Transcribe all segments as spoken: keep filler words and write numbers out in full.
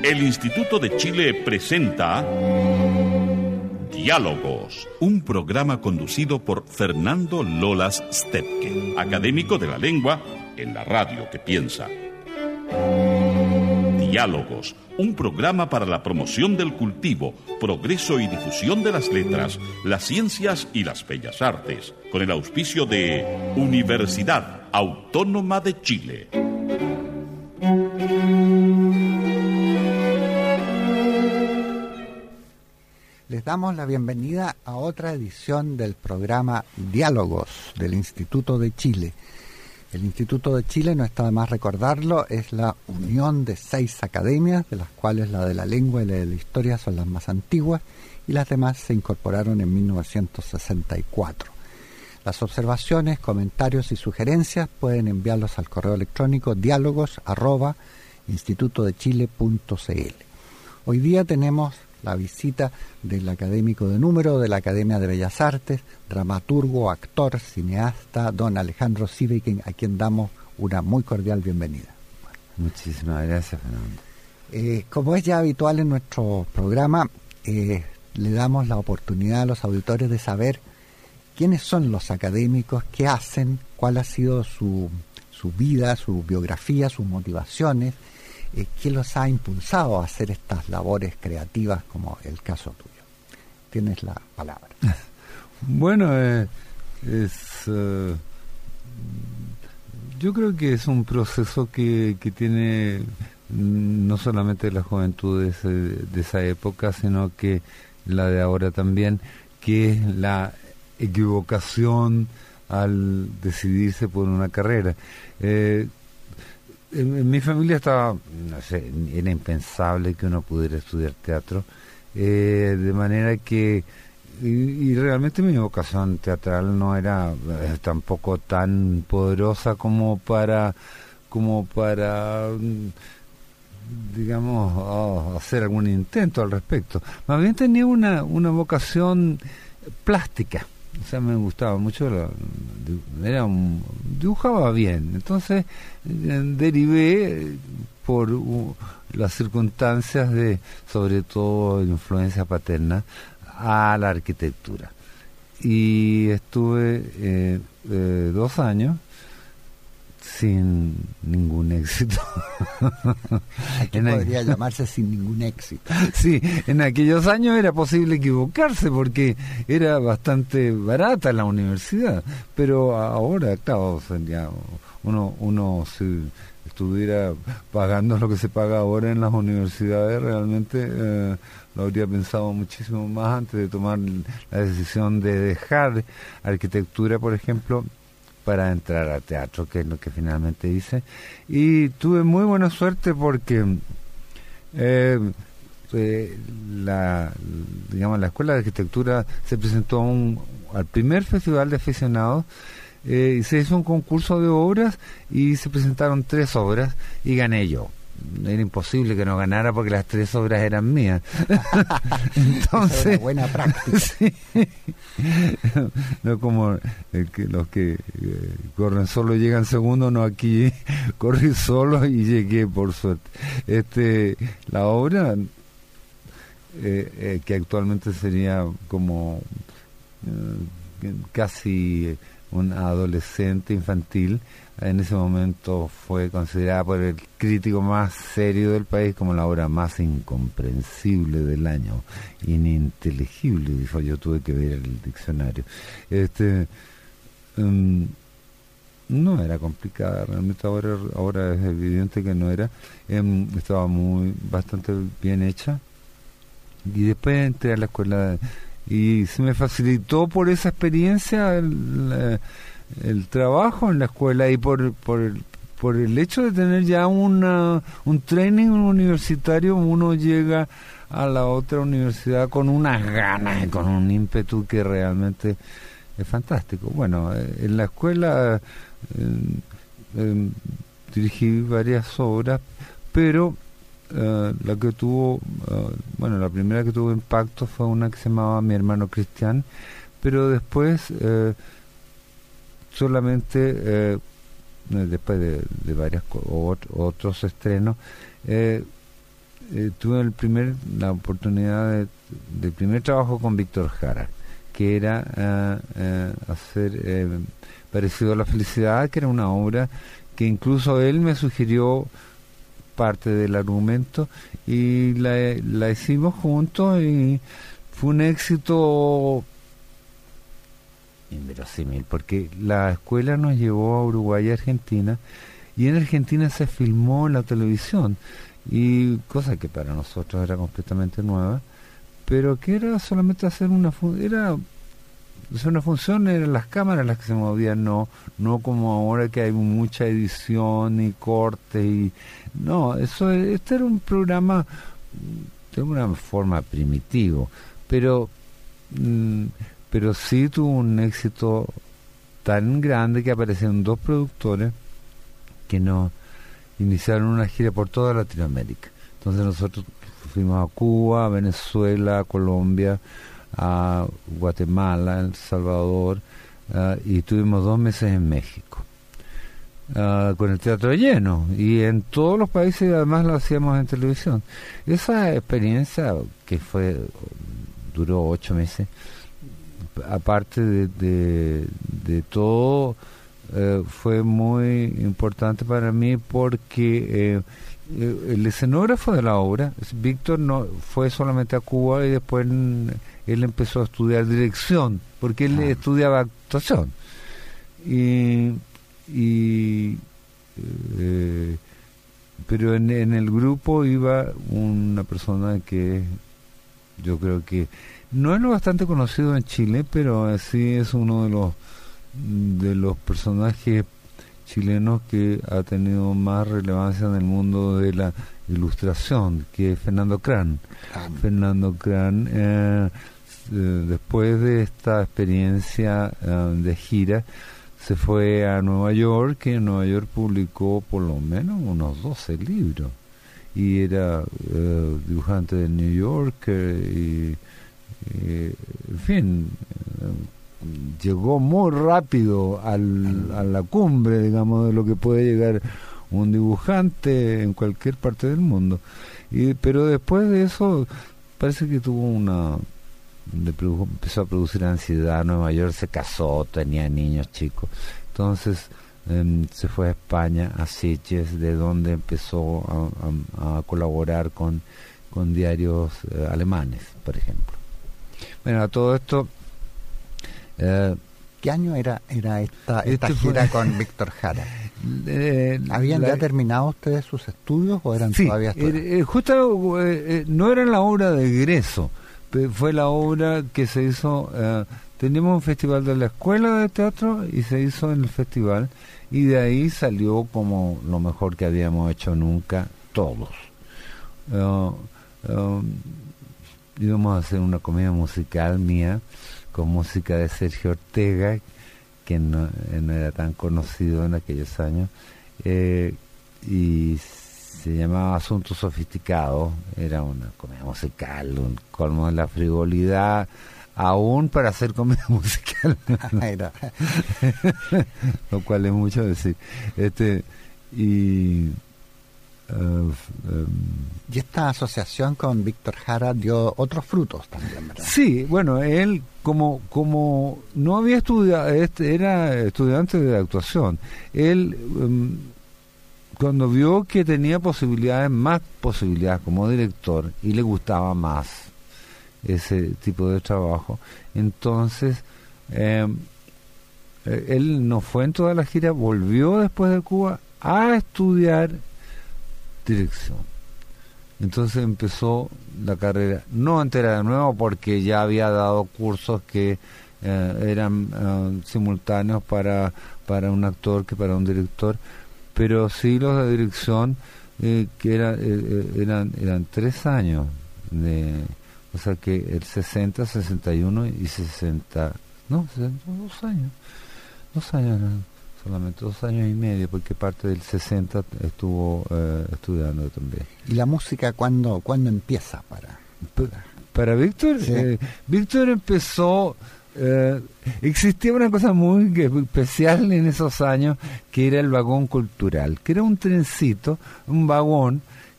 El Instituto de Chile presenta Diálogos, un programa conducido por Fernando Lolas Stepke, académico de la lengua en la radio que piensa. Diálogos, un programa para la promoción del cultivo, progreso y difusión de las letras, las ciencias y las bellas artes, con el auspicio de Universidad Autónoma de Chile. Les damos la bienvenida a otra edición del programa Diálogos del Instituto de Chile. El Instituto de Chile, no está de más recordarlo, es la unión de seis academias, de las cuales la de la lengua y la de la historia son las más antiguas, y las demás se incorporaron en mil novecientos sesenta y cuatro. Las observaciones, comentarios y sugerencias pueden enviarlos al correo electrónico diálogos arroba instituto de chile punto c l. Hoy día tenemos la visita del académico de número de la Academia de Bellas Artes, dramaturgo, actor, cineasta, don Alejandro Sieveking, a quien damos una muy cordial bienvenida. Muchísimas gracias, Fernando. Eh, como es ya habitual en nuestro programa, eh, le damos la oportunidad a los auditores de saber quiénes son los académicos, qué hacen, cuál ha sido su, su vida, su biografía, sus motivaciones, Eh, ¿qué los ha impulsado a hacer estas labores creativas como el caso tuyo? Tienes la palabra. Bueno, eh, es uh, yo creo que es un proceso que, que tiene no solamente la juventud de, ese, de esa época, sino que la de ahora también, que es la equivocación al decidirse por una carrera. Eh, En, en mi familia estaba, no sé, era impensable que uno pudiera estudiar teatro, eh, de manera que, y, y realmente mi vocación teatral no era eh, tampoco tan poderosa como para, como para, digamos, oh, hacer algún intento al respecto. Más bien tenía una, una vocación plástica. O sea, me gustaba mucho, la, era un, dibujaba bien, entonces eh, derivé por uh, las circunstancias de, sobre todo, influencia paterna, a la arquitectura. Y estuve eh, eh, dos años sin ningún éxito. Aquí podría llamarse sin ningún éxito. Sí, en aquellos años era posible equivocarse porque era bastante barata la universidad, pero ahora, claro, ya uno, uno si estuviera pagando lo que se paga ahora en las universidades, realmente eh, lo habría pensado muchísimo más antes de tomar la decisión de dejar arquitectura, por ejemplo, para entrar a teatro, que es lo que finalmente hice. Y tuve muy buena suerte porque eh, eh, la, digamos, la Escuela de Arquitectura se presentó a un, al primer festival de aficionados, eh, y se hizo un concurso de obras y se presentaron tres obras y gané yo. Era imposible que no ganara porque las tres obras eran mías. Entonces, es una buena práctica. Sí. No como el que, los que eh, corren solo llegan segundo, no, aquí corrí solo y llegué por suerte. Este, la obra eh, eh, que actualmente sería como eh, casi un adolescente infantil, en ese momento fue considerada por el crítico más serio del país como la obra más incomprensible del año, ininteligible, dijo. Yo tuve que ver el diccionario. Este um, no era complicada, realmente ahora, ahora es evidente que no era. Um, estaba muy bastante bien hecha, y después entré a la escuela y se me facilitó por esa experiencia el, el trabajo en la escuela, y por por el, por el hecho de tener ya una, un training universitario, uno llega a la otra universidad con unas ganas y con un ímpetu que realmente es fantástico. Bueno, en la escuela eh, eh, dirigí varias obras, pero Uh, la que tuvo, uh, bueno, la primera que tuvo impacto fue una que se llamaba Mi hermano Cristian, pero después uh, solamente uh, después de, de varios ot- otros estrenos, eh, eh, tuve el primer la oportunidad de, de primer trabajo con Víctor Jara, que era uh, uh, hacer eh, parecido a La Felicidad, que era una obra que incluso él me sugirió parte del argumento y la, la hicimos juntos y fue un éxito inverosímil, porque la escuela nos llevó a Uruguay y Argentina, y en Argentina se filmó en la televisión, y cosa que para nosotros era completamente nueva, pero que era solamente hacer una fun- era hacer una función, eran las cámaras las que se movían, no no como ahora que hay mucha edición y corte, y no, eso este era un programa de alguna forma primitivo, pero mm, pero sí tuvo un éxito tan grande que aparecieron dos productores que nos iniciaron una gira por toda Latinoamérica. Entonces nosotros fuimos a Cuba, a Venezuela, a Colombia, a Guatemala, El Salvador, uh, y tuvimos dos meses en México, uh, con el teatro lleno, y en todos los países además lo hacíamos en televisión. Esa experiencia, que fue duró ocho meses, aparte de, de, de todo, eh, fue muy importante para mí porque eh, el escenógrafo de la obra, Víctor, no fue solamente a Cuba y después él empezó a estudiar dirección, porque él ah. estudiaba actuación. Y, y eh, pero en, en el grupo iba una persona que yo creo que no es lo bastante conocido en Chile, pero sí es uno de los de los personajes chilenos que ha tenido más relevancia en el mundo de la ilustración, que es Fernando Cran. Ah. Fernando Cran, eh, eh, después de esta experiencia eh, de gira, se fue a Nueva York, y en Nueva York publicó por lo menos unos doce libros, y era eh, dibujante de New Yorker, y Eh, en fin, eh, llegó muy rápido al, a la cumbre, digamos, de lo que puede llegar un dibujante en cualquier parte del mundo. Y, pero después de eso parece que tuvo una de, empezó a producir ansiedad. Nueva York, se casó, tenía niños chicos, entonces eh, se fue a España, a Sitges, de donde empezó a, a, a colaborar con, con diarios eh, alemanes, por ejemplo. Bueno, todo esto... Eh, ¿Qué año era era esta, esta este gira fue, con Víctor Jara? Eh, ¿Habían la, ya terminado ustedes sus estudios o eran sí, todavía estudiantes? Eh, justo eh, no era la obra de egreso, fue la obra que se hizo... Eh, teníamos un festival de la escuela de teatro y se hizo en el festival, y de ahí salió como lo mejor que habíamos hecho nunca todos. Uh, um, íbamos a hacer una comedia musical mía con música de Sergio Ortega, que no, no era tan conocido en aquellos años, eh, y se llamaba Asunto Sofisticado. Era una comedia musical, un colmo de la frivolidad, aún para hacer comedia musical. Lo cual es mucho decir. Este y Uh, um, y esta asociación con Víctor Jara dio otros frutos también, ¿verdad? Sí, bueno, él como como no había estudiado, este, era estudiante de actuación, él um, cuando vio que tenía posibilidades, más posibilidades como director, y le gustaba más ese tipo de trabajo, entonces eh, él no fue en toda la gira, volvió después de Cuba a estudiar dirección. Entonces empezó la carrera, no entera de nuevo, porque ya había dado cursos que eh, eran eh, simultáneos para para un actor que para un director, pero sí los de dirección, eh, que era, eh, eran eran tres años de, o sea que el sesenta, sesenta y uno y sesenta, no, sesenta, dos años, dos años eran. Solamente dos años y medio, porque parte del sesenta estuvo eh, estudiando también. ¿Y la música cuándo, cuándo empieza para...? Para, para Víctor, sí. eh, Víctor empezó... Eh, existía una cosa muy especial en esos años, que era el vagón cultural, que era un trencito, un vagón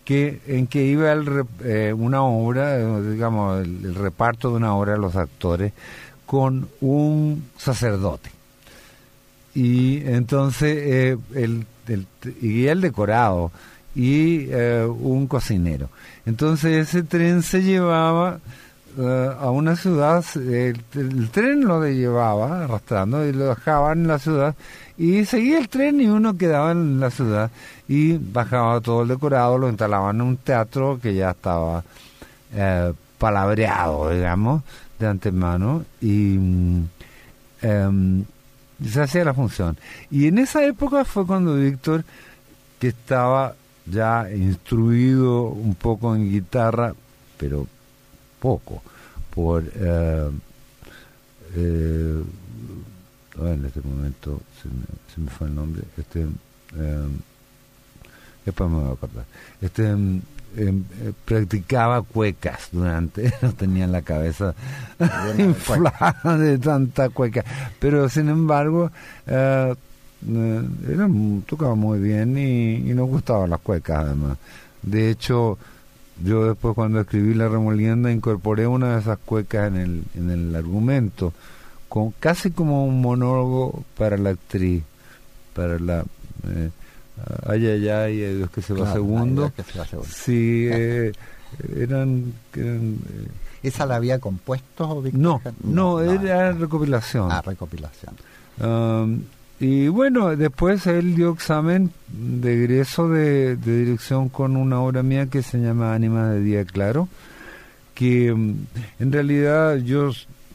que en que iba el, eh, una obra, digamos, el, el reparto de una obra de los actores con un sacerdote. Y entonces eh, el, el, y el decorado y eh, un cocinero. Entonces ese tren se llevaba uh, a una ciudad, el, el tren lo llevaba arrastrando y lo dejaban en la ciudad y seguía el tren y uno quedaba en la ciudad y bajaba todo el decorado, lo instalaban en un teatro que ya estaba eh, palabreado, digamos, de antemano y um, se hacía la función. Y en esa época fue cuando Víctor, que estaba ya instruido un poco en guitarra, pero poco, por eh, eh, en este momento se me, se me fue el nombre, este eh, después me voy a acordar, este eh, eh, practicaba cuecas durante, no tenía la cabeza inflada de tanta cueca, pero sin embargo eh, Eh, era, tocaba muy bien y, y nos gustaban las cuecas además. De hecho, yo después cuando escribí La Remolienda incorporé una de esas cuecas en el, en el argumento, con, casi como un monólogo para la actriz, para la eh, ay ay ay, Dios que se va claro, segundo. Que se va segundo. Sí, eh, eran, eran eh, ¿esa la había compuesto Víctor? No, no, no, era no. recopilación. Ah, recopilación. Um, Y bueno, después él dio examen de egreso de, de dirección con una obra mía que se llama Ánimas de Día Claro, que en realidad yo,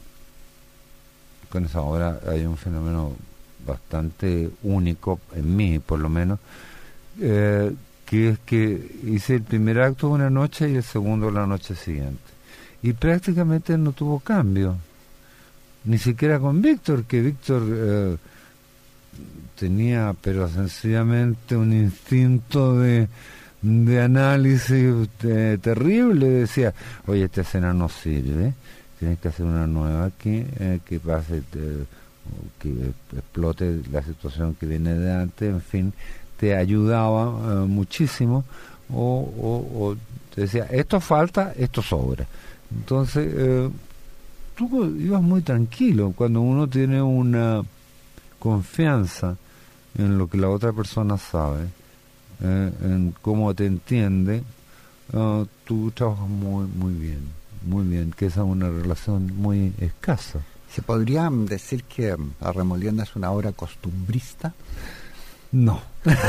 con esa obra hay un fenómeno bastante único en mí, por lo menos, eh, que es que hice el primer acto una noche y el segundo la noche siguiente. Y prácticamente no tuvo cambio, ni siquiera con Víctor, que Víctor... Eh, tenía pero sencillamente un instinto de, de análisis de, terrible, decía, oye, esta escena no sirve, tienes que hacer una nueva aquí, eh, que pase, te, que explote la situación que viene de antes, en fin, te ayudaba eh, muchísimo, o, o, o te decía, esto falta, esto sobra. Entonces, eh, tú ibas muy tranquilo, cuando uno tiene una confianza en lo que la otra persona sabe, eh, en cómo te entiende, uh, tú trabajas muy muy bien, muy bien, que esa es una relación muy escasa. ¿Se podría decir que La Remolienda es una obra costumbrista? No.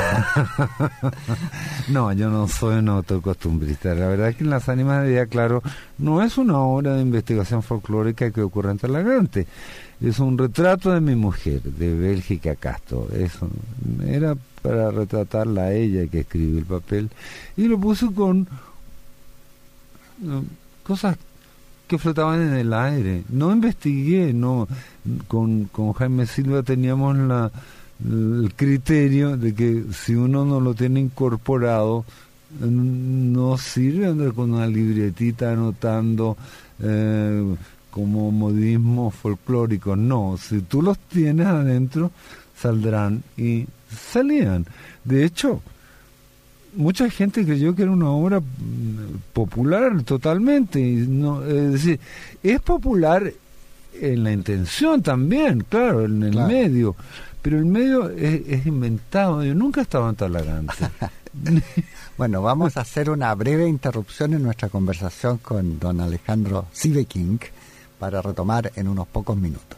No, yo no soy un autor costumbrista. La verdad es que en Las Ánimas de Día Claro no es una obra de investigación folclórica que ocurre en Talagante. Es un retrato de mi mujer, de Bélgica Castro. Eso era para retratarla a ella que escribió el papel. Y lo puse con no, cosas que flotaban en el aire. No investigué, no. Con, con Jaime Silva teníamos la, el criterio de que si uno no lo tiene incorporado, no sirve andar con una libretita anotando eh, como modismos folclóricos. No, si tú los tienes adentro, saldrán, y salían. De hecho, mucha gente creyó que era una obra popular totalmente, y no, es decir, es popular en la intención también, claro, en el claro. medio, pero el medio es, es inventado. Yo nunca estaba en Talagante. Bueno, vamos a hacer una breve interrupción en nuestra conversación con don Alejandro Sieveking para retomar en unos pocos minutos.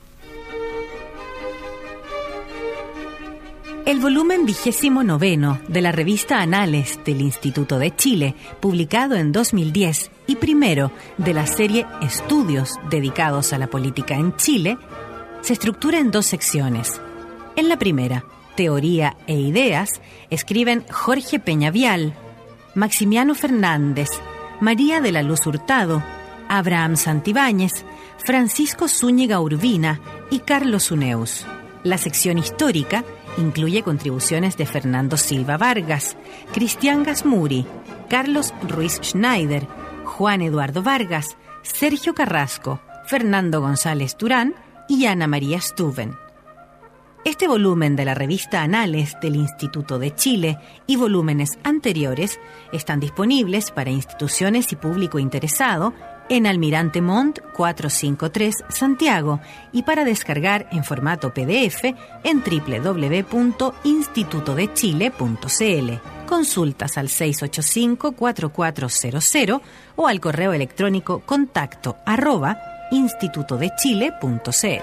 El volumen vigésimo noveno de la revista Anales del Instituto de Chile, publicado en dos mil diez, y primero de la serie Estudios dedicados a la política en Chile, se estructura en dos secciones. En la primera, Teoría e Ideas, escriben Jorge Peñavial, Maximiano Fernández, María de la Luz Hurtado, Abraham Santibáñez, Francisco Zúñiga Urbina y Carlos Uneus. La sección histórica incluye contribuciones de Fernando Silva Vargas, Cristian Gasmuri, Carlos Ruiz Schneider, Juan Eduardo Vargas, Sergio Carrasco, Fernando González Durán y Ana María Stuven. Este volumen de la revista Anales del Instituto de Chile y volúmenes anteriores están disponibles para instituciones y público interesado en Almirante Montt cuatrocientos cincuenta y tres Santiago y para descargar en formato P D F en doble u doble u doble u punto instituto de chile punto c l. Consultas al seis ocho cinco, cuatro cuatro cero cero o al correo electrónico contacto arroba instituto de chile punto c l.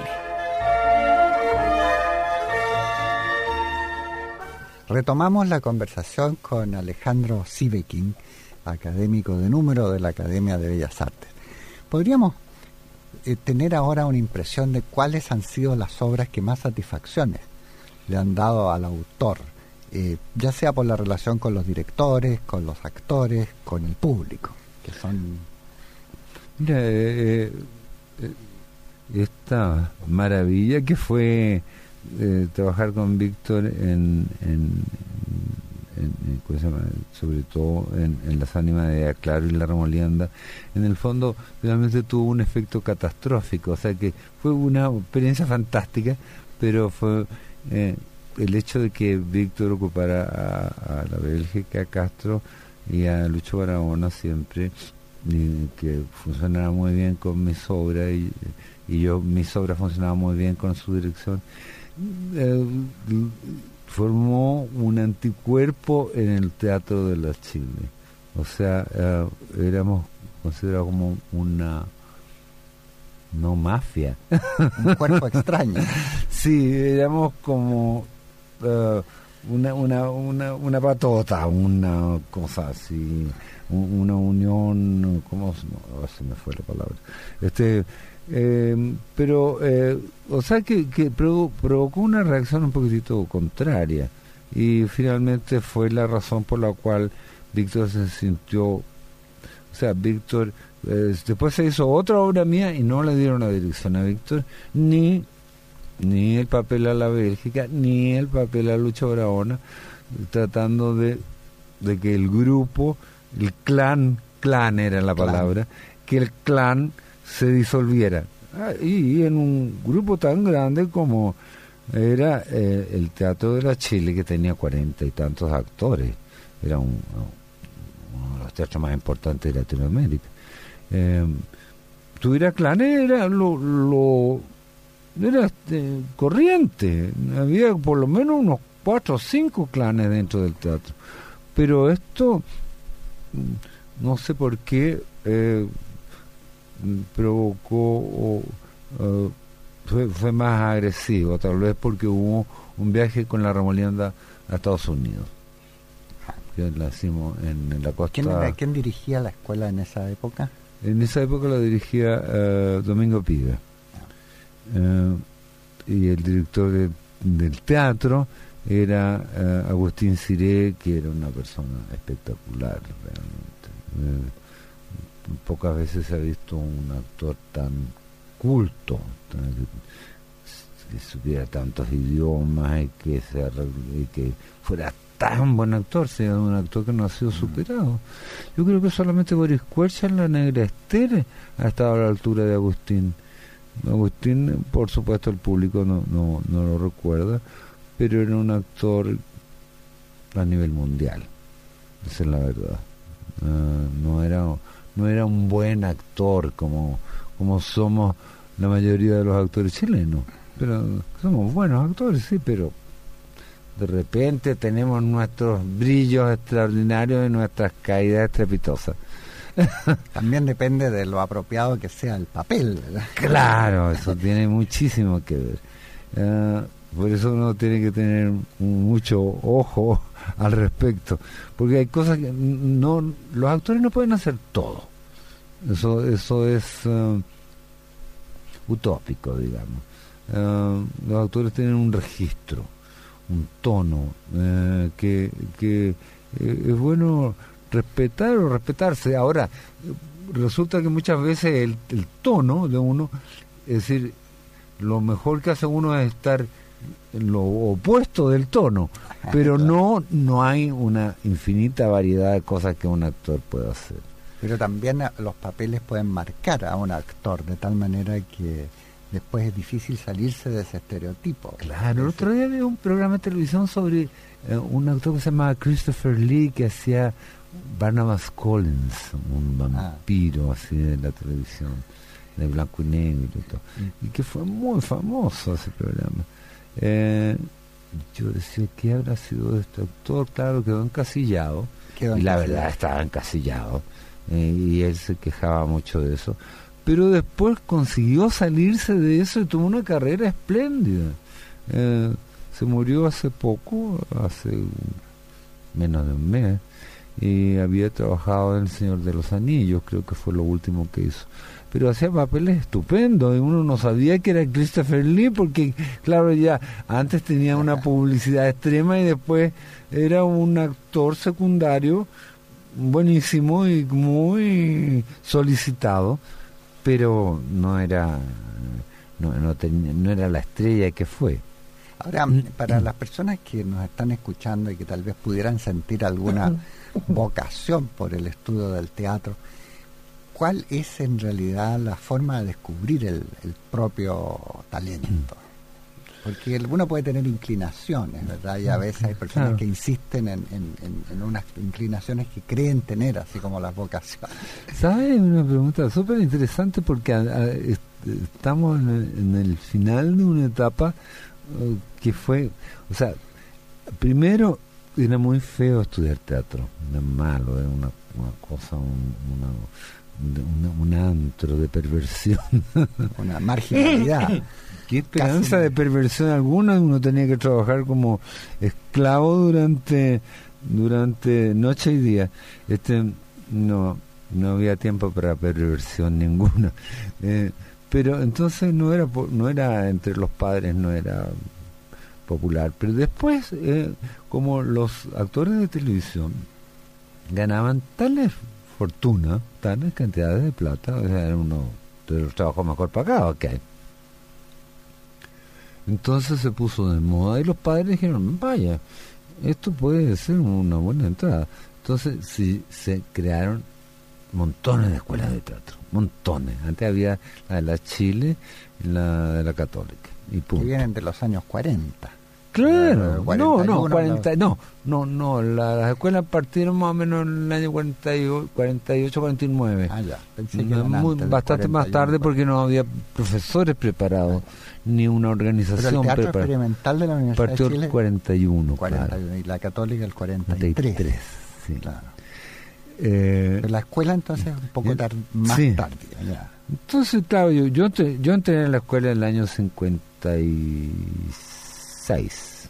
Retomamos la conversación con Alejandro Sivekin, académico de número de la Academia de Bellas Artes. ¿Podríamos eh, tener ahora una impresión de cuáles han sido las obras que más satisfacciones le han dado al autor, eh, ya sea por la relación con los directores, con los actores, con el público, que son... Mira, eh, eh, esta maravilla que fue eh, trabajar con Víctor en... en En, en, se llama? sobre todo en, en las ánimas de Claro y La Remolienda, en el fondo realmente tuvo un efecto catastrófico, o sea que fue una experiencia fantástica, pero fue eh, el hecho de que Víctor ocupara a, a la Bélgica, a Castro y a Lucho Barahona siempre, y que funcionara muy bien con mis obras y, y yo mis obras funcionaban muy bien con su dirección. eh, formó un anticuerpo en el Teatro de la Chile. O sea, eh, éramos considerados como una, no mafia. Un cuerpo extraño. Sí, éramos como uh, una, una, una, una patota, una cosa así, un, una unión, ¿cómo? No, se me fue la palabra. Este... Eh, pero, eh, o sea que, que provo- provocó una reacción un poquitito contraria y finalmente fue la razón por la cual Víctor se sintió, o sea, Víctor, eh, después se hizo otra obra mía y no le dieron la dirección a Víctor, ni, ni el papel a la Bélgica, ni el papel a Lucho Barahona, tratando de, de que el grupo, el clan, clan era la palabra, clan. que el clan se disolviera. Ah, y, y en un grupo tan grande como era eh, el Teatro de la Chile, que tenía cuarenta y tantos actores, era un, uno de los teatros más importantes de Latinoamérica. Eh, tuviera clanes, era lo, lo era eh, corriente, había por lo menos unos cuatro o cinco clanes dentro del teatro, pero esto no sé por qué eh, provocó o uh, fue, fue más agresivo, tal vez porque hubo un viaje con La Remolienda a Estados Unidos, que la hicimos en, en la costa. ¿Quién, era, ¿Quién dirigía la escuela en esa época? En esa época la dirigía uh, Domingo Piga, uh, y el director de, del teatro era uh, Agustín Ciré, que era una persona espectacular realmente. Uh, Pocas veces se ha visto un actor tan culto, tan, que supiera tantos idiomas y que, se, y que fuera tan buen actor, sea un actor que no ha sido superado. Yo creo que solamente Boris Kuercha en La Negra Esther ha estado a la altura de Agustín. Agustín, por supuesto, el público no, no, no lo recuerda, pero era un actor a nivel mundial, esa es la verdad. Uh, no era no era un buen actor como como somos la mayoría de los actores chilenos, pero somos buenos actores, sí, pero de repente tenemos nuestros brillos extraordinarios y nuestras caídas estrepitosas. También depende de lo apropiado que sea el papel, ¿verdad? Claro, eso tiene muchísimo que ver. Uh, por eso uno tiene que tener mucho ojo al respecto, porque hay cosas que no, los actores no pueden hacer todo. Eso, eso es uh, utópico, digamos. Uh, los actores tienen un registro, un tono uh, que, que eh, es bueno respetar o respetarse. Ahora, resulta que muchas veces el, el tono de uno, es decir, lo mejor que hace uno es estar en lo opuesto del tono, pero no no hay una infinita variedad de cosas que un actor puede hacer. Pero también los papeles pueden marcar a un actor de tal manera que después es difícil salirse de ese estereotipo. Claro, el otro día vi un programa de televisión sobre eh, un actor que se llama Christopher Lee, que hacía Barnabas Collins, un vampiro ah. así de la televisión, de blanco y negro y todo, mm. y que fue muy famoso ese programa. Eh, yo decía, ¿qué habrá sido de este actor? Claro, quedó encasillado, quedó y la verdad estaba encasillado, eh, y él se quejaba mucho de eso, pero después consiguió salirse de eso y tuvo una carrera espléndida. Eh, se murió hace poco, hace menos de un mes, y había trabajado en El Señor de los Anillos, creo que fue lo último que hizo, pero hacía papeles estupendos y uno no sabía que era Christopher Lee porque claro, ya antes tenía una publicidad extrema y después era un actor secundario buenísimo y muy solicitado, pero no era no, no, tenía, no era la estrella que fue. Ahora, para las personas que nos están escuchando y que tal vez pudieran sentir alguna vocación por el estudio del teatro, ¿cuál es en realidad la forma de descubrir el, el propio talento? Porque uno puede tener inclinaciones, ¿verdad? Y a veces hay personas claro. que insisten en, en, en, en unas inclinaciones que creen tener, así como las vocaciones. ¿Sabes? Una pregunta súper interesante porque a, a, est- estamos en el, en el final de una etapa uh, que fue, o sea, primero era muy feo estudiar teatro, era malo, era una, una cosa, un, una, una, un antro de perversión. Una marginalidad. Qué esperanza Casi. de perversión alguna, uno tenía que trabajar como esclavo durante durante noche y día. Este no no había tiempo para perversión ninguna. Eh, pero entonces no era no era entre los padres, no era popular, pero después eh, como los actores de televisión ganaban tales fortunas, tales cantidades de plata, o sea, era uno de los trabajos mejor pagados que hay. Entonces se puso de moda y los padres dijeron, vaya, esto puede ser una buena entrada. Entonces sí, se crearon montones de escuelas de teatro, montones. Antes había la de la Chile y la de la Católica. Y punto. Que vienen de los años cuarenta. Claro, no, no, cuarenta, no, no, no, la, las escuelas partieron más o menos en el año cuarenta y ocho, cuarenta y nueve. Ah, ya, pensé que no, muy, bastante más tarde porque no había profesores preparados, ni una organización preparada. Pero el teatro preparada. experimental de la Universidad partió de Chile, el cuarenta y uno, cuarenta y uno, claro. Y la Católica el cuarenta y tres. cuarenta y tres, sí. Claro. Eh, Pero la escuela entonces un poco tar- más sí. tarde. Ya. Entonces, claro, yo, yo, te, yo entré en la escuela en el año cincuenta y seis.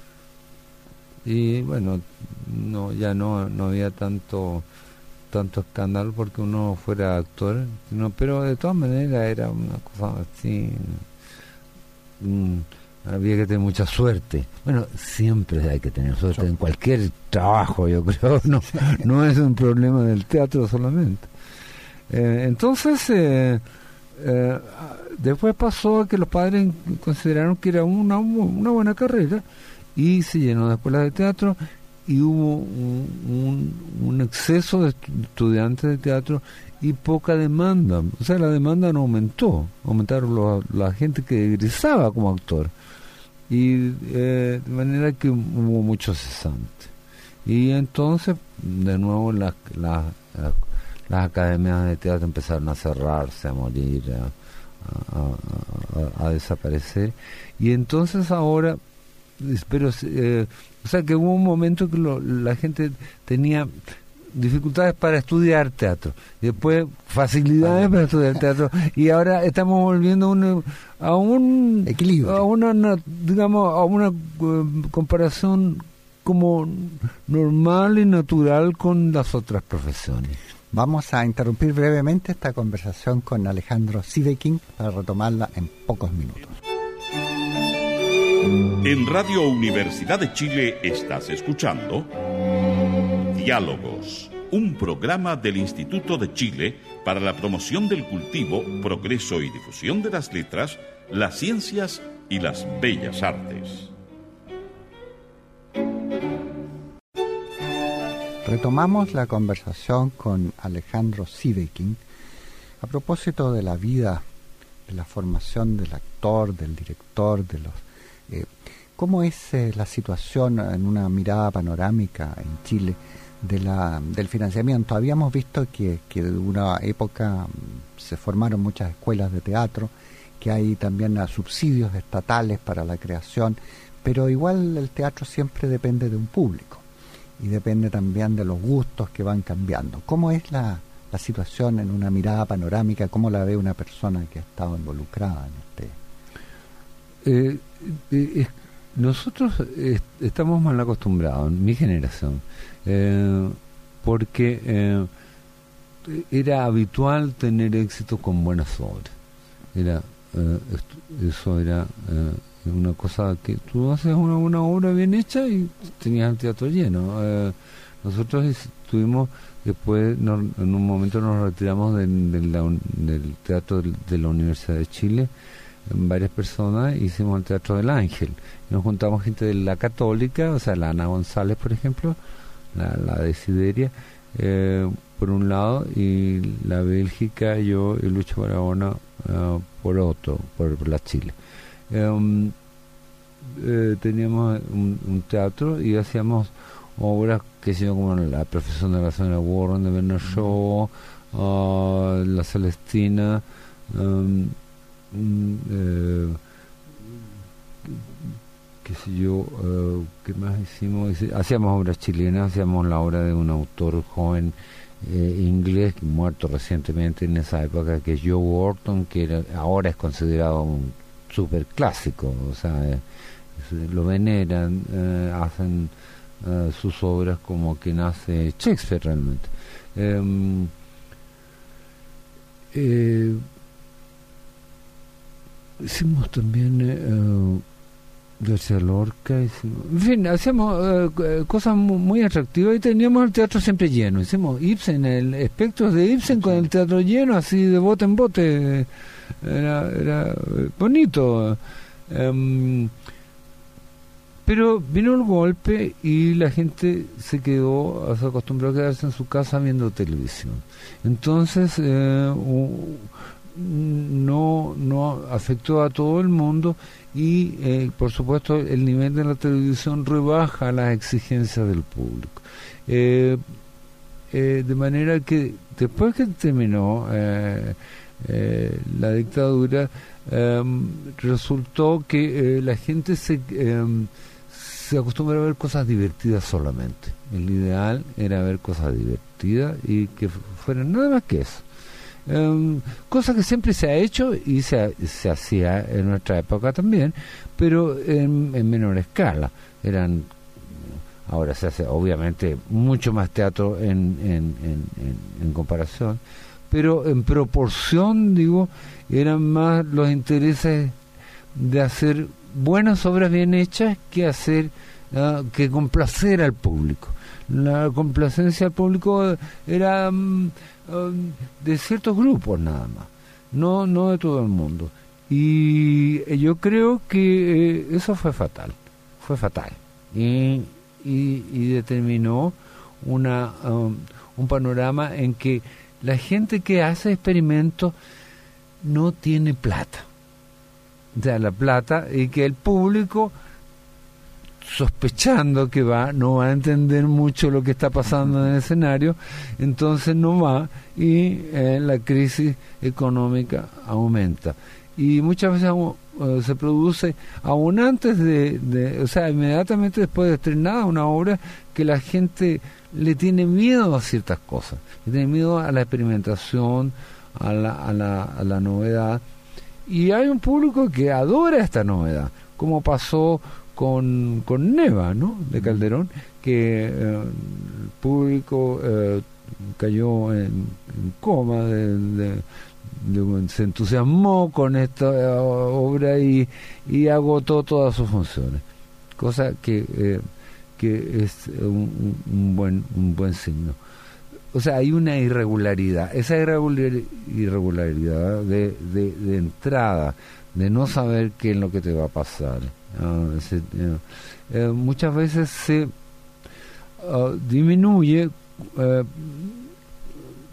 Y bueno, no ya no no había tanto tanto escándalo porque uno fuera actor, no, pero de todas maneras era una cosa así, mm, había que tener mucha suerte. Bueno, siempre hay que tener suerte en cualquier trabajo, yo creo, no no es un problema del teatro solamente. Eh, entonces eh, eh, después pasó que los padres consideraron que era una una buena carrera y se llenó de escuelas de teatro y hubo un, un, un exceso de estudiantes de teatro y poca demanda. O sea, la demanda no aumentó, aumentaron lo, la gente que egresaba como actor. Y eh, de manera que hubo mucho cesante. Y entonces, de nuevo, las la, la, las academias de teatro empezaron a cerrarse, a morir, a, a, a, a desaparecer. Y entonces ahora... pero eh, o sea que hubo un momento que lo, la gente tenía dificultades para estudiar teatro y después facilidades para estudiar teatro y ahora estamos volviendo a un, a un equilibrio, a una, una digamos a una uh, comparación como normal y natural con las otras profesiones. Vamos a interrumpir brevemente esta conversación con Alejandro Sidekin para retomarla en pocos minutos. En Radio Universidad de Chile estás escuchando Diálogos, un programa del Instituto de Chile para la promoción del cultivo, progreso y difusión de las letras, las ciencias y las bellas artes. Retomamos la conversación con Alejandro Sidekin a propósito de la vida de la formación del actor, del director, de los... Eh, ¿Cómo es eh, la situación en una mirada panorámica en Chile de la, del financiamiento? Habíamos visto que, que de una época se formaron muchas escuelas de teatro, que hay también uh, subsidios estatales para la creación, pero igual el teatro siempre depende de un público y depende también de los gustos que van cambiando. ¿Cómo es la, la situación en una mirada panorámica? ¿Cómo la ve una persona que ha estado involucrada en este? Eh, eh, nosotros eh, estamos mal acostumbrados, mi generación, eh, porque eh, era habitual tener éxito con buenas obras. Era eh, esto, eso era eh, una cosa que tú haces una buena obra bien hecha y tenías el teatro lleno. Eh, nosotros estuvimos después, nos, en un momento nos retiramos de, de la, del teatro de, de la Universidad de Chile, varias personas, hicimos el Teatro del Ángel. Nos juntamos gente de la Católica, o sea, la Ana González, por ejemplo, la, la Desideria, eh, por un lado, y la Bélgica, yo y Lucho Barahona uh, por otro, por, por la Chile. Um, eh, teníamos un, un teatro y hacíamos obras, que sé yo, como La Profesión de la Señora Warren de Bernard Shaw, uh, La Celestina, um, Eh, qué sé yo, eh, qué más hicimos, hacíamos obras chilenas, hacíamos la obra de un autor joven eh, inglés muerto recientemente en esa época, que es Joe Orton, que era, ahora es considerado un super clásico, o sea, eh, lo veneran, eh, hacen eh, sus obras como que nace Shakespeare realmente. eh, eh, Hicimos también eh, García Lorca, hicimos, en fin, hacíamos eh, cosas muy, muy atractivas y teníamos el teatro siempre lleno. Hicimos Ibsen, el espectros de Ibsen con el teatro lleno, así de bote en bote. Era, era bonito. Um, pero vino el golpe y la gente se quedó, se acostumbró a quedarse en su casa viendo televisión. Entonces, eh, uh, no no afectó a todo el mundo y eh, por supuesto el nivel de la televisión rebaja las exigencias del público, eh, eh, de manera que después que terminó eh, eh, la dictadura, eh, resultó que eh, la gente se eh, se acostumbraba a ver cosas divertidas solamente. El ideal era ver cosas divertidas y que fueran nada más que eso. Um, cosa que siempre se ha hecho y se, se hacía en nuestra época también, pero en, en menor escala. Eran, ahora se hace obviamente mucho más teatro en, en, en, en, en comparación, pero en proporción, digo, eran más los intereses de hacer buenas obras bien hechas que hacer uh, que complacer al público. La complacencia al público era um, um, de ciertos grupos nada más, no no de todo el mundo. Y yo creo que eh, eso fue fatal, fue fatal. Y, y, y determinó una um, un panorama en que la gente que hace experimentos no tiene plata. O sea, la plata, y que el público, sospechando que va, no va a entender mucho lo que está pasando en el escenario, entonces no va y eh, la crisis económica aumenta. Y muchas veces uh, se produce aún antes de, de, o sea, inmediatamente después de estrenada una obra, que la gente le tiene miedo a ciertas cosas, le tiene miedo a la experimentación, a la, a la, a la novedad. Y hay un público que adora esta novedad, como pasó con, con Neva, ¿no?, de Calderón, que eh, el público eh, cayó en, en coma, de, de, de, se entusiasmó con esta eh, obra y, y agotó todas sus funciones, cosa que, eh, que es un, un, buen, un buen signo. O sea, hay una irregularidad, esa irregular, irregularidad de, de, de entrada, de no saber qué es lo que te va a pasar. Uh, se, uh, eh, muchas veces se uh, disminuye uh,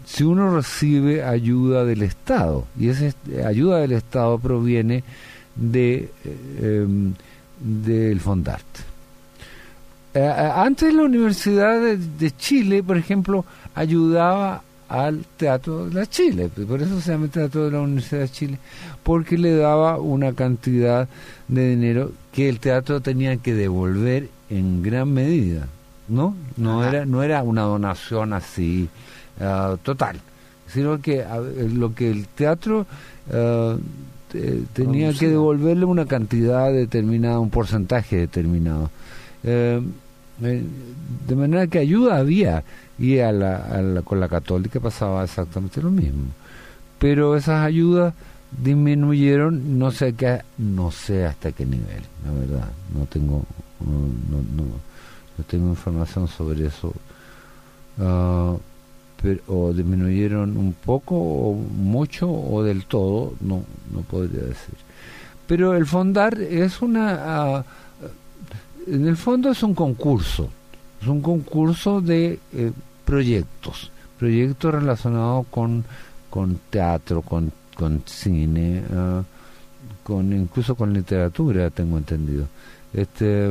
si uno recibe ayuda del Estado, y esa ayuda del Estado proviene de eh, del Fondart. Eh, antes la Universidad de, de Chile, por ejemplo, ayudaba al Teatro de la Chile, por eso se llama Teatro de la Universidad de Chile, porque le daba una cantidad de dinero que el teatro tenía que devolver en gran medida, ¿no? No Ajá. era no era una donación así uh, total, sino que uh, lo que el teatro uh, te, tenía que devolverle una cantidad determinada, un porcentaje determinado. Uh, de manera que ayuda había, y a la, a la, con la Católica pasaba exactamente lo mismo, pero esas ayudas disminuyeron, no sé qué, no sé hasta qué nivel, la verdad, no tengo no, no, no, no tengo información sobre eso, uh, pero, o disminuyeron un poco o mucho o del todo, no no podría decir, pero el Fondar es una uh, en el fondo es un concurso, es un concurso de eh, proyectos, proyectos relacionados con, con teatro, con, con cine, uh, con incluso con literatura, tengo entendido. Este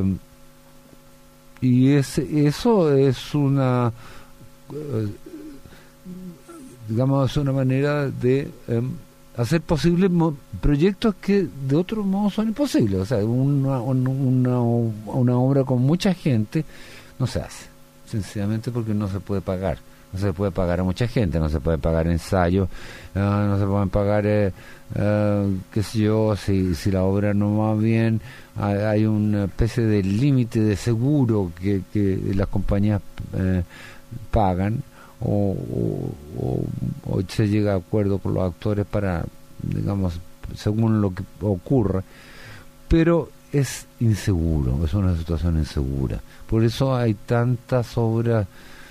y es, eso es una, uh, digamos, es una manera de um, hacer posibles mo- proyectos que de otro modo son imposibles. O sea, una, una, una obra con mucha gente no se hace, sencillamente porque no se puede pagar. No se puede pagar a mucha gente, no se puede pagar ensayos, uh, no se pueden pagar, eh, uh, qué sé yo, si, si la obra no va bien, hay, hay una especie de límite de seguro que, que las compañías eh, pagan. O, o, o, o se llega a acuerdo con los actores para, digamos, según lo que ocurra, pero es inseguro, es una situación insegura, por eso hay tantas obras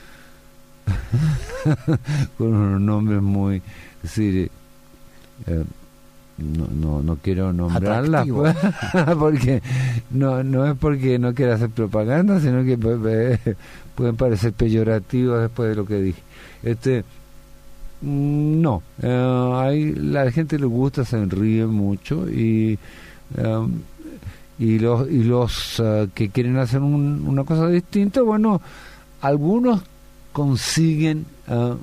con unos nombres muy, es decir, eh, no, no no quiero nombrarlas pues, porque no no es porque no quiera hacer propaganda, sino que pues, pueden parecer peyorativos después de lo que dije. Este no, eh, hay, la gente le gusta, se ríe mucho, y um, y los y los uh, que quieren hacer un, una cosa distinta, bueno, algunos consiguen uh,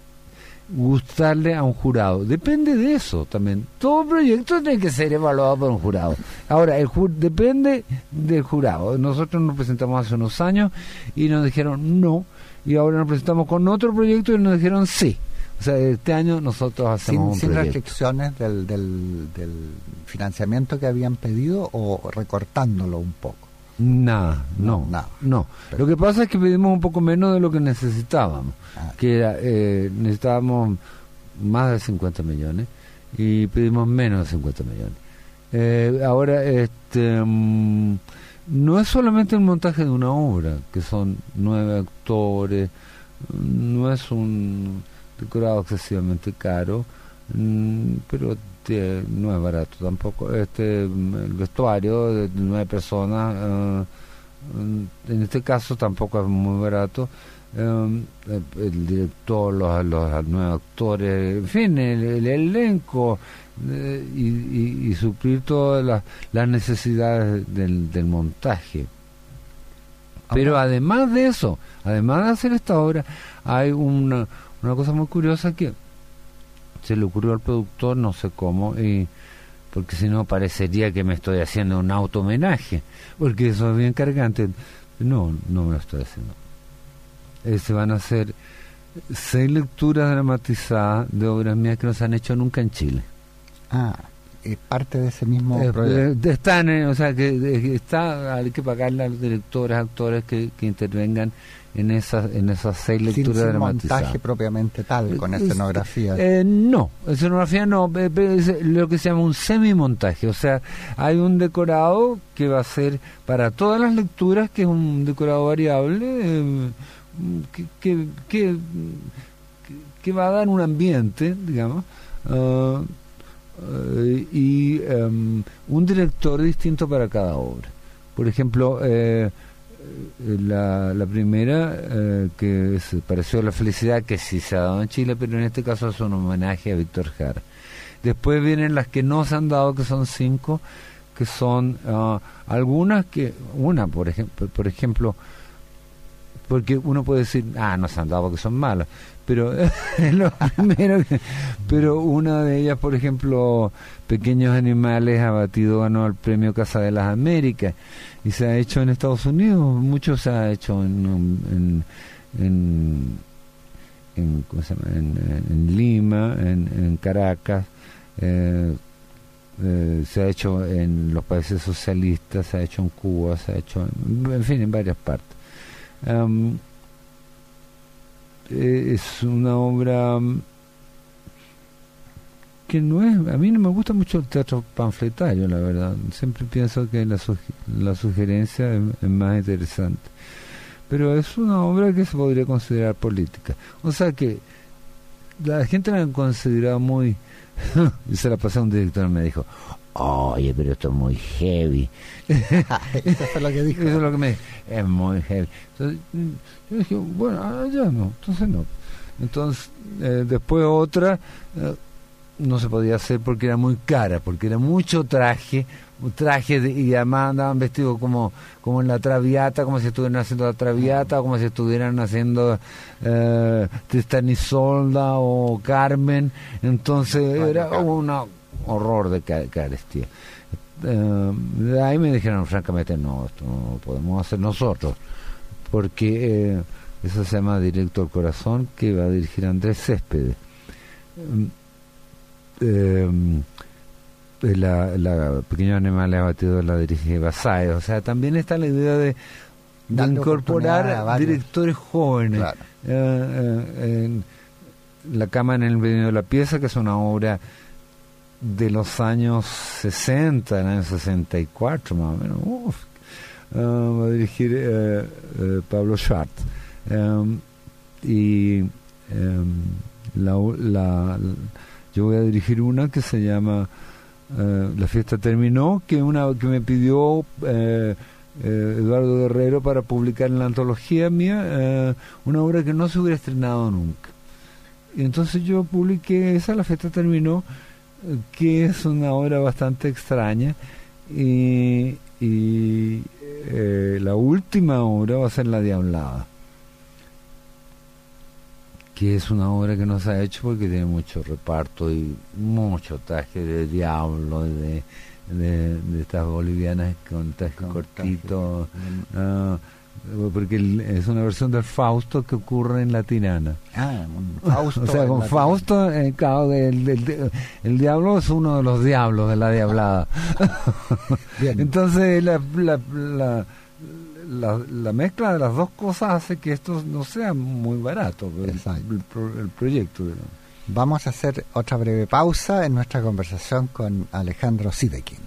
gustarle a un jurado. Depende de eso también. Todo proyecto tiene que ser evaluado por un jurado. Ahora, el ju- depende del jurado. Nosotros nos presentamos hace unos años y nos dijeron no, y ahora nos presentamos con otro proyecto y nos dijeron sí. O sea, este año nosotros hacemos sin, un sin proyecto. Sin restricciones del, del, del financiamiento que habían pedido, o recortándolo un poco. Nada, no, no, nada. no. Lo que pasa es que pedimos un poco menos de lo que necesitábamos, ah. que era, eh, necesitábamos más de cincuenta millones y pedimos menos de cincuenta millones. Eh, ahora, este, um, no es solamente el montaje de una obra, que son nueve actores, no es un decorado excesivamente caro, mm, pero Este, no es barato tampoco. Este, el vestuario de nueve personas, uh, en este caso tampoco es muy barato. Um, el, el director, los, los nueve actores, en fin, el, el elenco, eh, y, y, y suplir todas las, las necesidades del, del montaje. Pero okay. Además de eso, además de hacer esta obra, hay una, una cosa muy curiosa que se le ocurrió al productor, no sé cómo, y porque si no parecería que me estoy haciendo un auto homenaje, porque eso es bien cargante. No, no me lo estoy haciendo. Eh, se van a hacer seis lecturas dramatizadas de obras mías que no se han hecho nunca en Chile. Ah, es parte de ese mismo eh, proyecto. Eh, están, eh, o sea, que eh, está, hay que pagarle a los directores, actores que, que intervengan en esas en esas seis lecturas sin, sin dramatizadas. Montaje propiamente tal, con escenografía. Eh, no, escenografía no, es lo que se llama un semimontaje, o sea, hay un decorado que va a ser para todas las lecturas, que es un decorado variable, eh, que, que, que, que va a dar un ambiente, digamos, uh, uh, y um, un director distinto para cada obra. Por ejemplo, eh, la, la primera, eh, que es Pareció de la Felicidad, que sí se ha dado en Chile, pero en este caso es un homenaje a Víctor Jara. Después vienen las que no se han dado, que son cinco, que son uh, algunas que, una por ejemplo, por ejemplo, porque uno puede decir, ah, no se han dado porque son malas, pero es lo primero que, pero una de ellas, por ejemplo, Pequeños Animales Abatidos, ganó el premio Casa de las Américas y se ha hecho en Estados Unidos, mucho se ha hecho en en, en, en, ¿cómo se llama? en, en Lima, en, en Caracas, eh, eh, se ha hecho en los países socialistas, se ha hecho en Cuba, se ha hecho en, en fin, en varias partes. Um, es una obra que no es, a mí no me gusta mucho el teatro panfletario, la verdad. Siempre pienso que la, suge, la sugerencia es, es más interesante, pero es una obra que se podría considerar política, o sea que la gente la ha considerado muy y se la pasé a un director y me dijo, oye, pero esto es muy heavy. Eso fue lo que dijo. Eso es lo que me dijo, es muy heavy. Entonces, yo dije, bueno, ya no, entonces no. Entonces, eh, después otra, eh, no se podía hacer porque era muy cara, porque era mucho traje, traje de, y además andaban vestidos como como en la Traviata, como si estuvieran haciendo la Traviata, o como si estuvieran haciendo eh, Tristán y Isolda o Carmen. Entonces era un horror de carestía. Eh, de ahí me dijeron francamente, no, esto no lo podemos hacer nosotros, porque eh, eso se llama Directo al Corazón, que va a dirigir Andrés Céspedes. Eh, la, la Pequeños Animales Abatidos la dirige Basáez. O sea, también está la idea de, de incorporar directores jóvenes. Claro. eh, eh, en La Cama en el medio de la pieza, que es una obra de los años sesenta, el año sesenta y cuatro más o menos. Uf. Uh, va a dirigir eh, eh, Pablo Schwartz. Um, y um, la, la, la yo voy a dirigir una que se llama uh, La Fiesta Terminó, que una que me pidió eh, eh, Eduardo Guerrero para publicar en la antología mía, eh, una obra que no se hubiera estrenado nunca. Y entonces yo publiqué esa, La Fiesta Terminó, eh, que es una obra bastante extraña, y, y eh, la última obra va a ser La Diablada, que es una obra que no se ha hecho porque tiene mucho reparto y mucho traje de diablo, de, de, de estas bolivianas con traje con cortito, traje. Uh, porque el, es una versión del Fausto que ocurre en la Tirana. Ah, Fausto. O sea, con Fausto, eh, claro, el, el, el, el diablo es uno de los diablos de La Diablada. Entonces, la, la, la La, la mezcla de las dos cosas hace que esto no sea muy barato, el, el, el proyecto. Vamos a hacer otra breve pausa en nuestra conversación con Alejandro Sideking.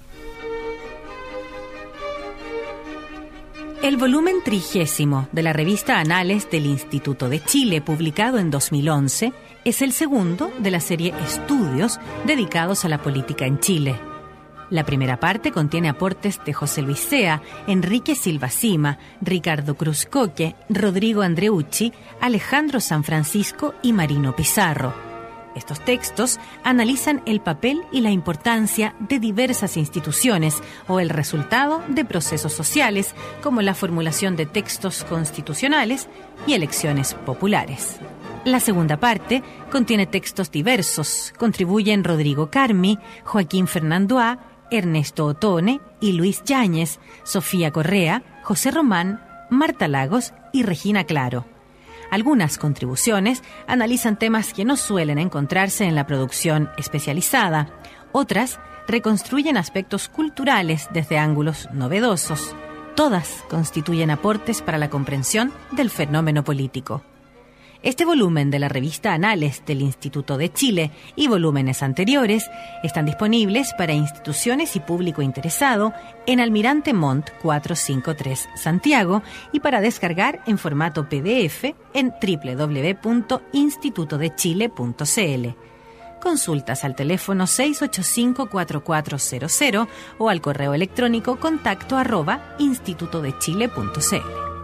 El volumen trigésimo de la revista Anales del Instituto de Chile, publicado en dos mil once, es el segundo de la serie Estudios dedicados a la política en Chile. La primera parte contiene aportes de José Luis Sea, Enrique Silva Sima, Ricardo Cruz Coque, Rodrigo Andreucci, Alejandro San Francisco y Marino Pizarro. Estos textos analizan el papel y la importancia de diversas instituciones o el resultado de procesos sociales, como la formulación de textos constitucionales y elecciones populares. La segunda parte contiene textos diversos. Contribuyen Rodrigo Carmi, Joaquín Fernandoá, Ernesto Otone y Luis Yáñez, Sofía Correa, José Román, Marta Lagos y Regina Claro. Algunas contribuciones analizan temas que no suelen encontrarse en la producción especializada. Otras reconstruyen aspectos culturales desde ángulos novedosos. Todas constituyen aportes para la comprensión del fenómeno político. Este volumen de la revista Anales del Instituto de Chile y volúmenes anteriores están disponibles para instituciones y público interesado en Almirante Montt cuatrocientos cincuenta y tres Santiago y para descargar en formato P D F en doble u doble u doble u punto instituto de chile punto c l. Consultas al teléfono seis ocho cinco, cuatro cuatro cero cero o al correo electrónico contacto arroba instituto de chile punto c l.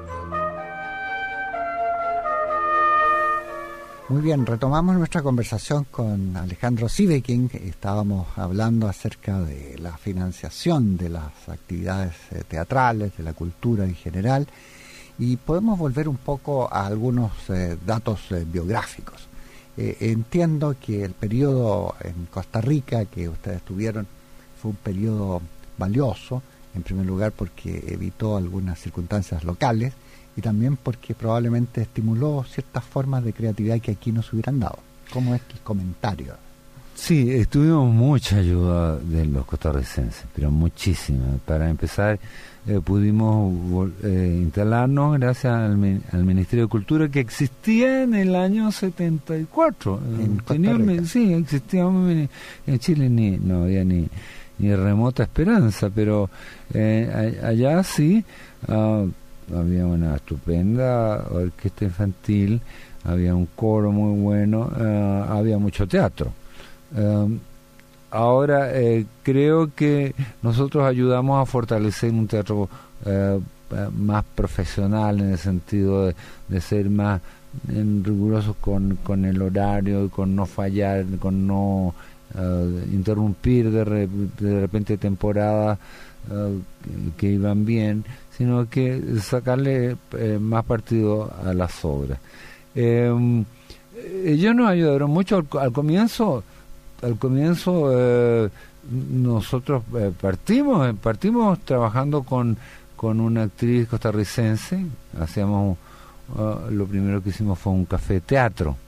Muy bien, retomamos nuestra conversación con Alejandro Sieveking. Estábamos hablando acerca de la financiación de las actividades eh, teatrales, de la cultura en general, y podemos volver un poco a algunos eh, datos eh, biográficos. Eh, entiendo que el periodo en Costa Rica que ustedes tuvieron fue un periodo valioso, en primer lugar porque evitó algunas circunstancias locales, y también porque probablemente estimuló ciertas formas de creatividad que aquí no se hubieran dado. ¿Cómo es el comentario? Sí, tuvimos mucha ayuda de los costarricenses, pero muchísima. Para empezar, eh, pudimos eh, instalarnos gracias al, al Ministerio de Cultura, que existía en el año setenta y cuatro. En Tenía, Costa Rica. Sí, existía en Chile, ni no había ni, ni remota esperanza, pero eh, allá sí. Uh, había una estupenda orquesta infantil, había un coro muy bueno, uh, había mucho teatro. Um, ahora eh, creo que nosotros ayudamos a fortalecer un teatro uh, más profesional, en el sentido de, de ser más en, rigurosos con, con el horario, con no fallar, con no uh, interrumpir de, re, de repente temporadas uh, que, que iban bien, sino que sacarle eh, más partido a las obras. Eh, ellos nos ayudaron mucho al, al comienzo. Al comienzo eh, nosotros eh, partimos partimos trabajando con, con una actriz costarricense. Hacíamos uh, lo primero que hicimos fue un café teatro,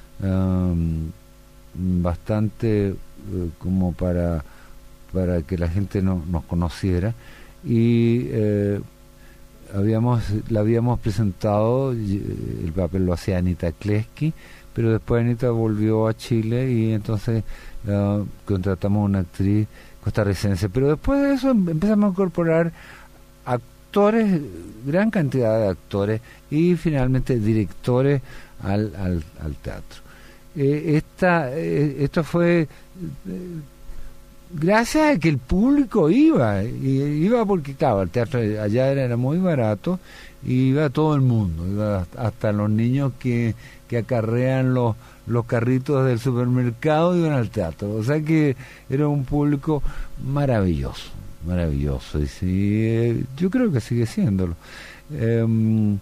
um, bastante uh, como para para que la gente no, nos conociera, y eh, habíamos la habíamos presentado. El papel lo hacía Anita Kleski, pero después Anita volvió a Chile y entonces uh, contratamos una actriz costarricense. Pero después de eso empezamos a incorporar actores, gran cantidad de actores, y finalmente directores al, al, al teatro. Eh, esta, eh, esto fue eh, gracias a que el público iba, y iba porque, claro, el teatro allá era, era muy barato, y iba todo el mundo, iba hasta los niños que, que acarrean los, los carritos del supermercado, iban al teatro. O sea que era un público maravilloso, maravilloso, y sí, eh, yo creo que sigue siéndolo. Eh,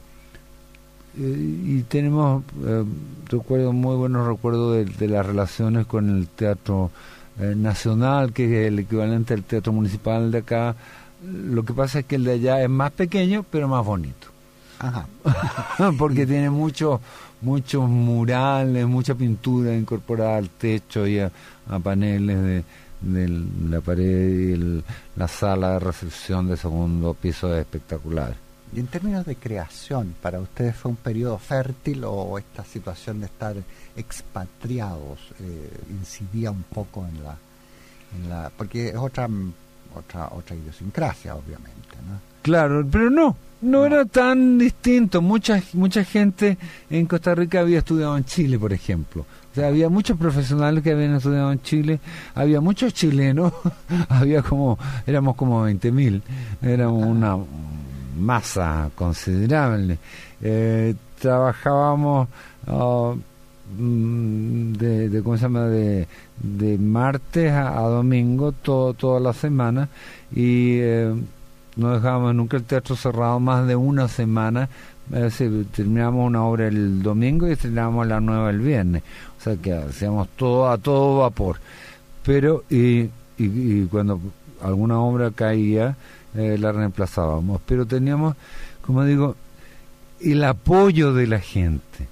y tenemos eh, recuerdos, muy buenos recuerdos de, de las relaciones con el teatro Eh, nacional, que es el equivalente al teatro municipal de acá. Lo que pasa es que el de allá es más pequeño, pero más bonito. Ajá. Porque tiene muchos muchos murales, mucha pintura incorporada al techo y a, a paneles de, de la pared, y el, la sala de recepción de segundo piso es espectacular. Y en términos de creación, ¿para ustedes fue un periodo fértil, o esta situación de estar expatriados eh, incidía un poco en la, en la, porque es otra otra otra idiosincrasia, obviamente, ¿no? Claro, pero no, no, no era tan distinto. Mucha mucha gente en Costa Rica había estudiado en Chile, por ejemplo. O sea, había muchos profesionales que habían estudiado en Chile, había muchos chilenos, había como, éramos como veinte mil, éramos una masa considerable. Eh, trabajábamos uh, de, de cómo se llama de, de martes a, a domingo, todo, toda la semana, y eh, no dejábamos nunca el teatro cerrado más de una semana. Es decir, terminábamos una obra el domingo y estrenábamos la nueva el viernes. O sea que hacíamos todo a todo vapor. Pero y, y, y cuando alguna obra caía, eh, la reemplazábamos. Pero teníamos, como digo, el apoyo de la gente.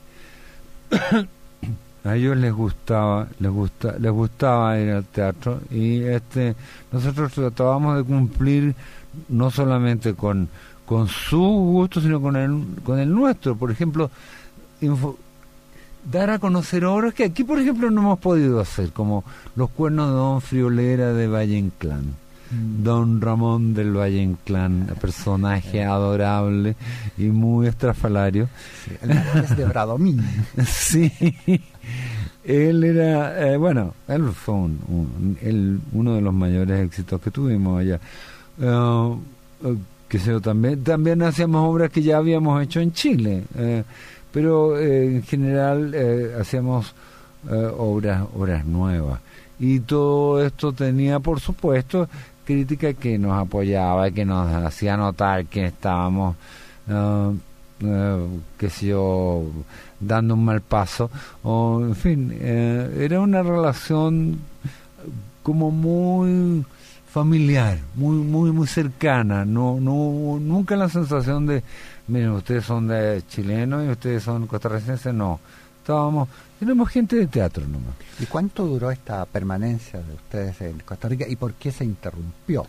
A ellos les gustaba, les gusta, les gustaba ir al teatro, y este nosotros tratábamos de cumplir no solamente con con su gusto, sino con el con el nuestro. Por ejemplo, info, dar a conocer obras que aquí, por ejemplo, no hemos podido hacer, como Los cuernos de Don Friolera de Valle Inclán. Mm. Don Ramón del Valle Inclán, personaje adorable y muy estrafalario. Sí, el es de Bradomín. Sí. él era, eh, bueno, él fue un, un, él, uno de los mayores éxitos que tuvimos allá. Uh, uh, que sé yo, también, también hacíamos obras que ya habíamos hecho en Chile, eh, pero eh, en general eh, hacíamos eh, obras, obras nuevas. Y todo esto tenía, por supuesto, crítica que nos apoyaba, que nos hacía notar que estábamos, uh, uh, qué sé yo, dando un mal paso, o en fin, eh, era una relación como muy familiar, muy muy muy cercana, no no nunca la sensación de, miren, ustedes son de chilenos y ustedes son costarricenses, no, estábamos, éramos gente de teatro nomás. ¿Y cuánto duró esta permanencia de ustedes en Costa Rica y por qué se interrumpió?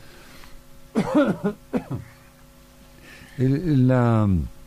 el, la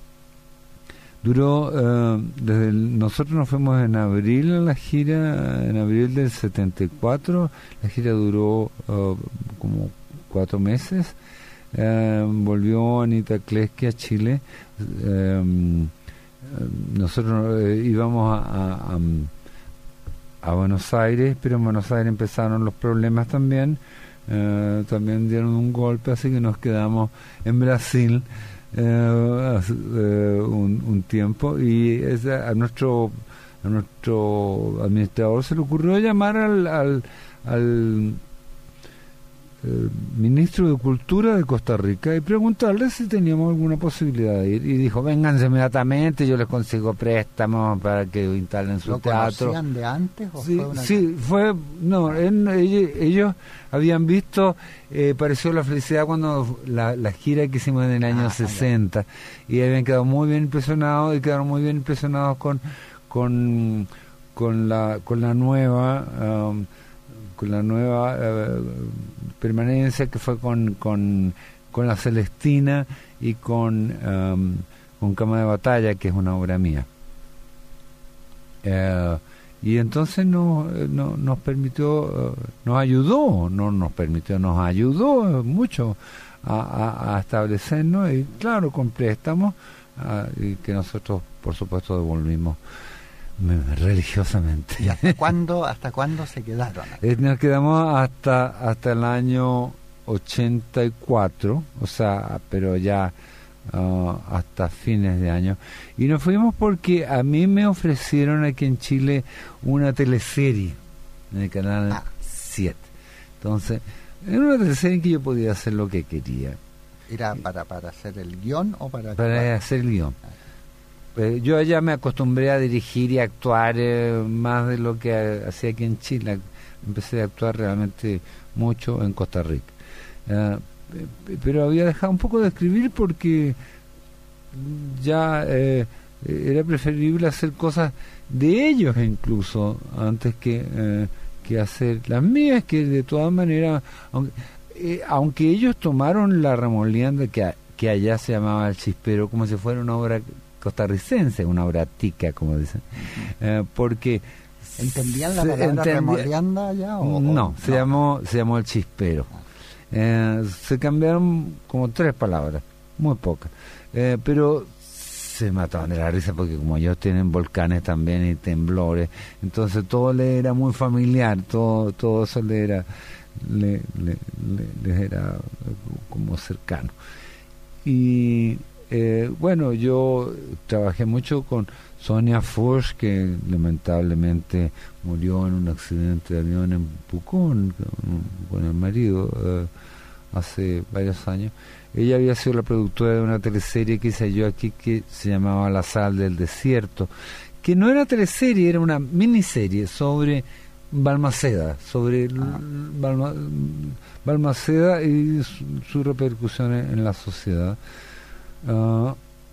duró uh, desde el, nosotros nos fuimos en abril a la gira, en abril del setenta y cuatro, la gira duró uh, como cuatro meses, uh, volvió Anita Kleski a Chile, um, nosotros uh, íbamos a, a, a Buenos Aires, pero en Buenos Aires empezaron los problemas también, uh, también dieron un golpe, así que nos quedamos en Brasil Uh, uh, un, un tiempo, y esa, a nuestro a nuestro administrador se le ocurrió llamar al al, al uh, ministro de Cultura de Costa Rica y preguntarle si teníamos alguna posibilidad de ir, y dijo, vénganse inmediatamente, yo les consigo préstamos para que instalen su ¿Lo teatro. ¿Lo conocían de antes? O sí, fue una... sí, fue, no, en, ellos, ellos habían visto, eh, pareció La Felicidad cuando la, la gira que hicimos en el año ah, sesenta, ya. Y habían quedado muy bien impresionados, y quedaron muy bien impresionados con con con la con la nueva um, con la nueva uh, permanencia que fue con con con La Celestina y con um, con Cama de Batalla, que es una obra mía. Uh, y entonces nos, nos, nos permitió, nos ayudó, no nos permitió, nos ayudó mucho a, a, a establecernos, y claro, con préstamos, uh, y que nosotros, por supuesto, devolvimos religiosamente. ¿Y hasta cuándo, hasta cuándo se quedaron? Eh, nos quedamos hasta, hasta el año ochenta y cuatro, o sea, pero ya Uh, hasta fines de año, y nos fuimos porque a mí me ofrecieron aquí en Chile una teleserie en el canal ah. siete. Entonces era una teleserie en que yo podía hacer lo que quería. ¿Era para, para hacer el guión o para para actuar? Hacer el guión. Ah. eh, yo allá me acostumbré a dirigir y actuar eh, más de lo que a, hacía aquí en Chile. Empecé a actuar realmente mucho en Costa Rica, uh, pero había dejado un poco de escribir porque ya eh, era preferible hacer cosas de ellos incluso antes que eh, que hacer las mías, que de todas maneras, aunque, eh, aunque ellos tomaron La Remolienda, que, que allá se llamaba El Chispero, como si fuera una obra costarricense, una obra tica, como dicen, eh, porque ¿entendían la palabra entendía, remolienda allá? O, no, o, se no. llamó se llamó El Chispero. Eh, se cambiaron como tres palabras, muy pocas, eh, pero se mataban de la risa porque como ellos tienen volcanes también y temblores, entonces todo le era muy familiar, todo todo eso le era le, le, le, les era como cercano. Y eh, bueno, yo trabajé mucho con Sonia Foch, que lamentablemente murió en un accidente de avión en Pucón con, con el marido eh, hace varios años. Ella había sido la productora de una teleserie que hice yo aquí que se llamaba La Sal del Desierto, que no era teleserie, era una miniserie sobre Balmaceda, sobre ah. Balma, Balmaceda y su, su repercusión en, en la sociedad. Uh,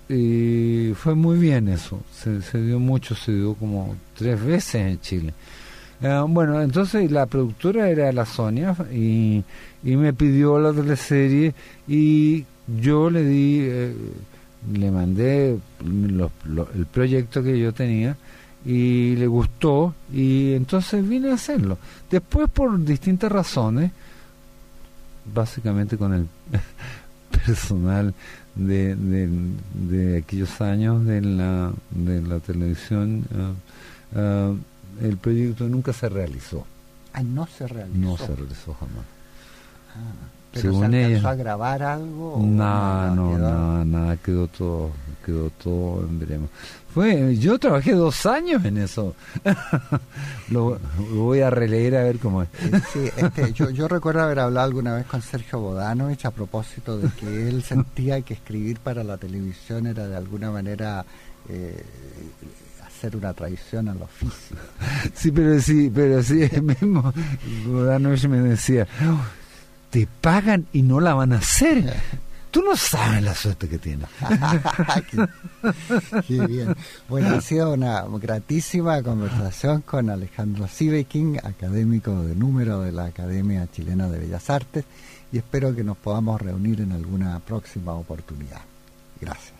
y fue muy bien eso, se, se dio mucho, se dio como tres veces en Chile. Uh, bueno, entonces la productora era la Sonia y, y me pidió la teleserie y yo le di, eh, le mandé lo, lo, el proyecto que yo tenía y le gustó y entonces vine a hacerlo. Después, por distintas razones, básicamente con el personal de, de, de aquellos años de la, de la televisión, uh, uh, el proyecto nunca se realizó. Ah, no se realizó. No se realizó jamás. Ah, ¿pero Según se alcanzó ella, a grabar algo? o nada, no, quedó? nada, nada, quedó todo, quedó todo en veremos. Fue, yo trabajé dos años en eso. lo, lo voy a releer a ver cómo es. Eh, Sí, este, yo, yo recuerdo haber hablado alguna vez con Sergio Bodanovich a propósito de que él sentía que escribir para la televisión era de alguna manera eh, hacer una traición al oficio. Sí, pero sí, pero sí, el mismo Bodanovich me decía, "Oh, te pagan y no la van a hacer. Tú no sabes la suerte que tienes". qué, qué bien. Bueno, ha sido una gratísima conversación con Alejandro Sieveking, académico de número de la Academia Chilena de Bellas Artes, y espero que nos podamos reunir en alguna próxima oportunidad. Gracias.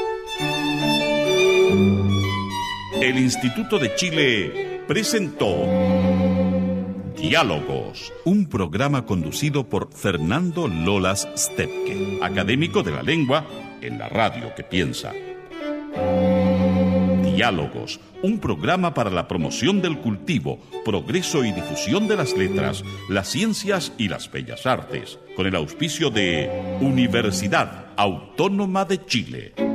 El Instituto de Chile presentó Diálogos, un programa conducido por Fernando Lolas Stepke, académico de la lengua en la radio que piensa. Diálogos, un programa para la promoción del cultivo, progreso y difusión de las letras, las ciencias y las bellas artes, con el auspicio de Universidad Autónoma de Chile.